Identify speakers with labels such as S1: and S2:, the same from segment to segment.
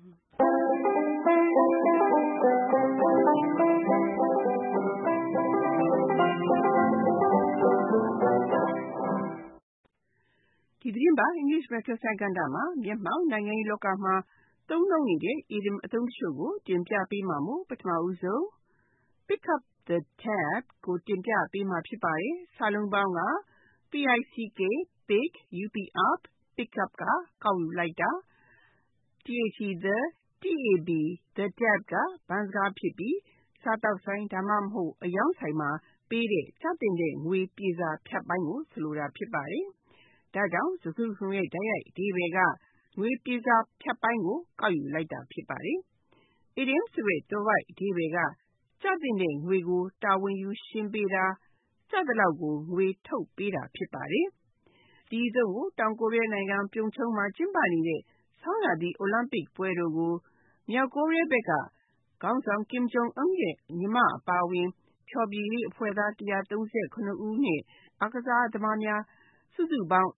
S1: ဒီသတင်းပါEnglish Breakfast ကဏ္ဍမှာမျက်မှောက်နိုင်ငံရေးလောကမှာသုံးနှုန်းနေတဲ့ idiom အသုံးတချို့ကိုတင်ပြပေးမှာမို့ပထမဦးဆုံး pick up the tab ကိုတင်ပြပေးမှာဖြစ်ပါတယ်။စာလုံးပေါင်းက pick pick up pick up ကကောက်ယူလိုက်တာ the tab ကဘန်းစကားဖြစ်ပြီးစားတောက်ဆိုင်ဒါမှမဟုတ်အယောင်းဆိုင်မှာပေးတဲ့ကျသင့်တဲ့ငွေပြေစာဖြတ်ပိုင်းကိုဆိုလိုတာဖြစ်ပါတယ်။ဒါကြောင့်စကားစုရဲ့တိုက်ရိုက်အဓိပ္ပာယ်ကငွေပြေစာဖြတ်ပိုင်းကိုကောက်ယူလိုက်တာဖြစ်ပါတယ်။ idiom ဆိုတဲ့သွယ်ဝိုက်အဓိပ္ပာယ်ကကျသင့်တဲ့ငွေကိုတာဝန်ယူရှင်းပေးတာကျသလောက်ကိုငွေထုတ်ပေးတာဖြစ်ပါတယ်။ဒီအသုံးကိုတောင်ကိုရီးယားနိုင်ငံပြုံချုံမှာကျင်းပနေတဲ့ဆောင်းရာသီအိုလံပစ်ပွဲတော်ကိုမြောက်ကိုရီးယားဘက်ကခေါင်းဆောင် Kim Jong Un ရဲ့ညီမအပါအဝင်ဖျော်ဖြေရေးအဖွဲ့သား137ဦးနဲ့အားကစားသမားတွေစုစုပေါင်း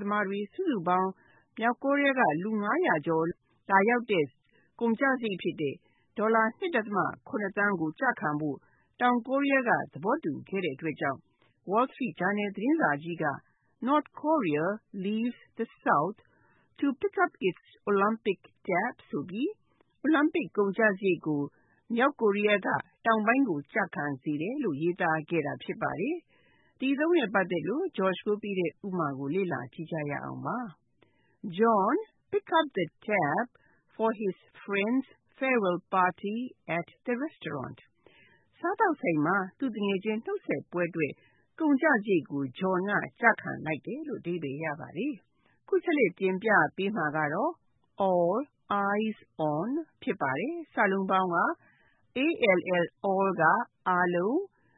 S1: မြောက်ကိုရီးယားကလူ900ကျော်လာရောက်တဲ့ကုန်ကျစရိတ်ဖြစ်တဲ့ဒေါ်လာ 2.7 သန်းကိုကျခံဖို့တောင်ကိုရီးယားကသဘောတူခဲ့တဲ့အတွက်ကြောင့် Wall Street Journal သတင်းစာကြီးက North Korea leaves the South to pick up its Olympic tab ဆိုပြီးအိုလံပစ်ကုန်ကျစရိတ်ကိုမြောက်ကိုရီးယားကတောင်ပိုင်းကိုကျခံစေတယ်လို့ရေးသားခဲ့တာဖြစ်ပါတယ်။ဒီအသုံးနဲ့ပတ်သက်လို့ George ကိုပြတဲ့ဥပမာကိုလေ့လာကြည့်ကြရအောင်ပါ။ John picked up the tab for his friend's farewell party at the restaurant. စားသောက်ဆိုင်မှာသူ့တငယ်ချင်းနှုတ်ဆက်ပွဲအတွက်ကုန်ကျစရိတ်ကို John ကကျခံလိုက်တယ်လို့အဓိပ္ပာယ်ရပါတယ်။ခုဆက်လက်တင်ပြပေးမှာကတော့ all eyes on ဖြစ်ပါတယ်။စာလုံးပေါင်းက all ကအားလုံး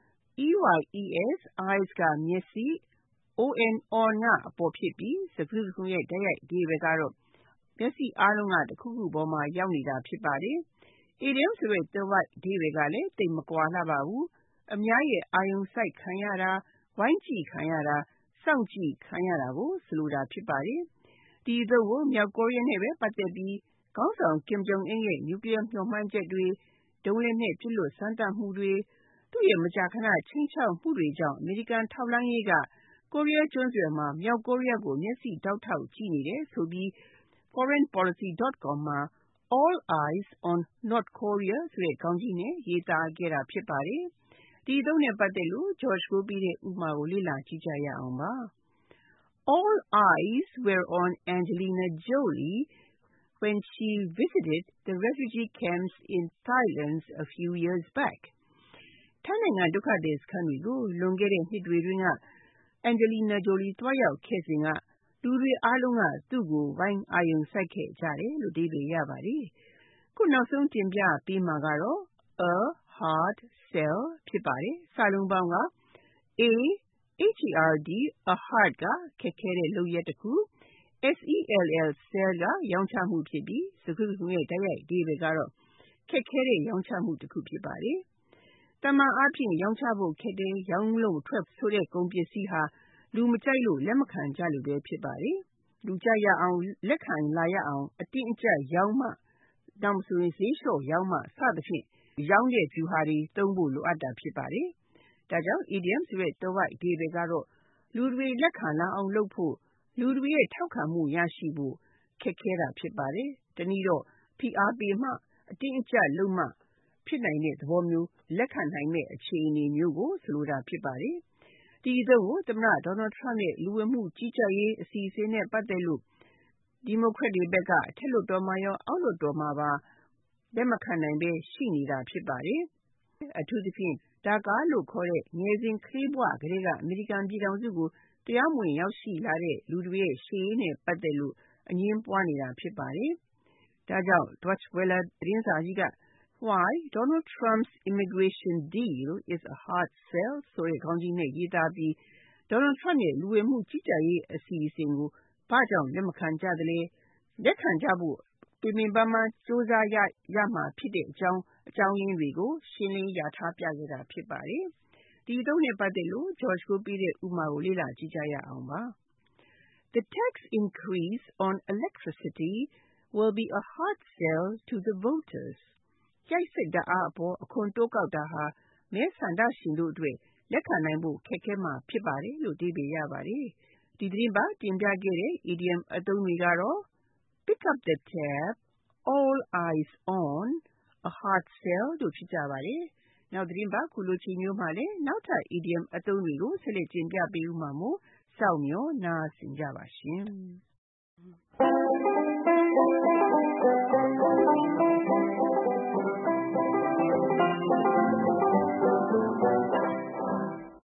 S1: eyes ကမျက်စိ on ကအပေါ်ဖြစ်ပြီးစကားစုရဲ့တိုက်ရိုက်အဓိပ္ပာယ်ကတော့မျက်စိအားလုံးကတစ်ခုခုပေါ်မှာရောက်နေတာဖြစ်ပါတယ်။ idiom ဆိုတဲ့သွယ်ဝိုက်အဓိပ္ပာယ်ကလည်းသိပ်မကွာလှပါဘူး။အများရဲ့အာရုံစိုက်ခံရတာဝိုင်းကြည့်ခံရတာစောင့်ကြည့်ခံရတာကိုဆိုလိုတာဖြစ်ပါတယ်။ဒီအသုံးကိုမြောက်ကိုရီးယားနဲ့ပဲပတ်သက်ပြီးခေါင်းဆောင် Kim Jong Un ရဲ့နျူကလီးယားမျှော်မှန်းချက်တွေဒုံးလက်နက်ပစ်လွှတ်စမ်းသပ်မှုတွေသူ့ရဲ့မကြာခဏခြိမ်းခြောက်မှုတွေကြောင့်အမေရိကန်ထောက်လှမ်းရေးကကိုရီးယားကျွန်းဆွယ်မှာမြောက်ကိုရီးယားကိုမျက်စိဒေါက်ထောက်ကြည့်နေတယ်ဆိုပြီး foreignpolicy.com မှာ All eyes on North Korea ဆိုတဲ့ခေါင်းကြီးနဲ့ရေးသားခဲ့တာဖြစ်ပါတယ်။ဒီအသုံးနဲ့ပတ်သက်လို့ George ကိုပြတဲ့ဥပမာကိုလေ့လာကြည့်ကြရအောင်ပါ။ All eyes were on Angelina Jolie when she visited the refugee camps in Thailand a few years back. ထိုင်းနိုင်ငံဒုက္ခသည်စခန်းတွေကိုလွန်ခဲ့တဲ့နှစ်တွေတွင်ကAngelina Jolie သွားရောက်ခဲ့စဉ်ကလူတွေအားလုံးကသူ့ကိုဝိုင်းအာရုံစိုက်ခဲ့ကြတယ်လို့အဓိပ္ပာယ်ရပါတယ်။ခုနောက်ဆုံးတင်ပြပေးမှာကတော့ a hard sell ဖြစ်ပါတယ်။စာလုံးပေါင်းက a hard ကခက်ခဲတဲ့လုပ်ရက်တစ်ခု sell ကရောင်းချမှုဖြစ်ပြီးစကားစုရဲ့တိုက်ရိုက်အဓိပ္ပာယ်ကတော့ခက်ခဲတဲ့ရောင်းချမှုတစ်ခုဖြစ်ပါတယ်။သာမန်အားဖြင့်ရောင်းချဖို့ခက်တဲ့ရောင်းလို့ထွက်ဆိုတဲ့ကုန်ပစ္စည်းဟာလူမကြိုက်လို့လက်မခံကြလို့ပဲဖြစ်ပါတယ်။လူကြိုက်ရအောင်လက်ခံလာရအောင်အတင်းအကျပ်ရောင်းမှနောက်မဆိုရင်ဈေးလျှော့ရောင်းမှစသဖြင့်ရောင်းတဲ့ဗျူဟာတွေသုံးဖို့လိုအပ်တာဖြစ်ပါတယ်။ဒါကြောင့် idiom ဆိုတဲ့သွယ်ဝိုက်အဓိပ္ပာယ်ကတော့လူတွေလက်ခံလာအောင်လုပ်ဖို့လူတွေရဲ့ထောက်ခံမှုရရှိဖို့ခက်ခဲတာဖြစ်ပါတယ်။တနည်းတော့ဖိအားပေးမှအတင်းအကျပ်လုပ်မှဖြစ်နိုင်တဲ့သဘောမျိုးလက်ခံနိုင်မဲ့အခြေအနေမျိုးကိုဆိုလိုတာဖြစ်ပါတယ်။ဒီအသုံးကိုသမ္မတ Donald Trump ရဲ့လူဝင်မှုကြီးကြပ်ရေးအစီအစဉ်နဲ့ပတ်သက်လို့ဒီမိုကရက်တွေဘက်ကအထက်လွှတ်တော်မှာရောအောက်လွှတ်တော်မှာပါလက်မခံနိုင်ပဲရှိနေတာဖြစ်ပါတယ်။အထူးသဖြင့်DACAလို့ခေါ်တဲ့ငယ်စဉ်ကလေးဘဝကတည်းကအမေရိကန်ပြည်ထောင်စုကိုတရားမဝင်ရောက်ရှိလာတဲ့လူတွေရဲ့ရှေ့ရေးနဲ့ပတ်သက်လို့အငြင်းပွားနေတာဖြစ်ပါတယ်။ဒါကြောင့် Deutsche Welle သတင်းစာကြီးက Why Donald Trump's immigration deal is a hard sell ဆိုတဲ့ခေါင်းကြီးနဲ့ရေးသားပြီး Donald Trump ရဲ့လူဝင်မှုကြီးကြပ်ရေးအစီအစဉ်ကိုဘာကြောင့်လက်မခံကြသလဲလက်ခံကြဖို့ပင်ပင်ပန်းပန်းကြိုးစားရမှာဖြစ်တဲ့အကြောင်းရင်းတွေကိုရှင်းလင်းရထားပြခဲ့တာဖြစ်ပါတယ်။ဒီအသုံးနဲ့ပတ်သက်လို့ George ကိုပြတဲ့ဥပမာကိုလေ့လာကြည့်ကြရအောင်ပါ။ The tax increase on electricity will be a hard sell to the voters. ရိုက်စစ်ဓာတ်အားအပေါ်အခွန်တိုးကောက်တာဟာမဲဆန္ဒရှင်တို့အတွက်လက်ခံနိုင်ဖို့ခက်ခဲမှာဖြစ်ပါတယ်လို့အဓိပ္ပာယ်ရပါတယ်။ဒီသတင်းပတ်တင်ပြခဲ့တဲ့ idiom အသုံးတွေကတော့ pick up the tab, all eyes on, a hard sell တို့ဖြစ်ကြပါတယ်။နောက်သတင်းပတ်ခုလိုချိန်မျိုးမှာလည်းနောက်ထပ် idiom အသုံးတွေကိုဆက်လက်တင်ပြပေးဦးမှာမို့စောင့်မျှော်နားဆင်ကြပါရှင်။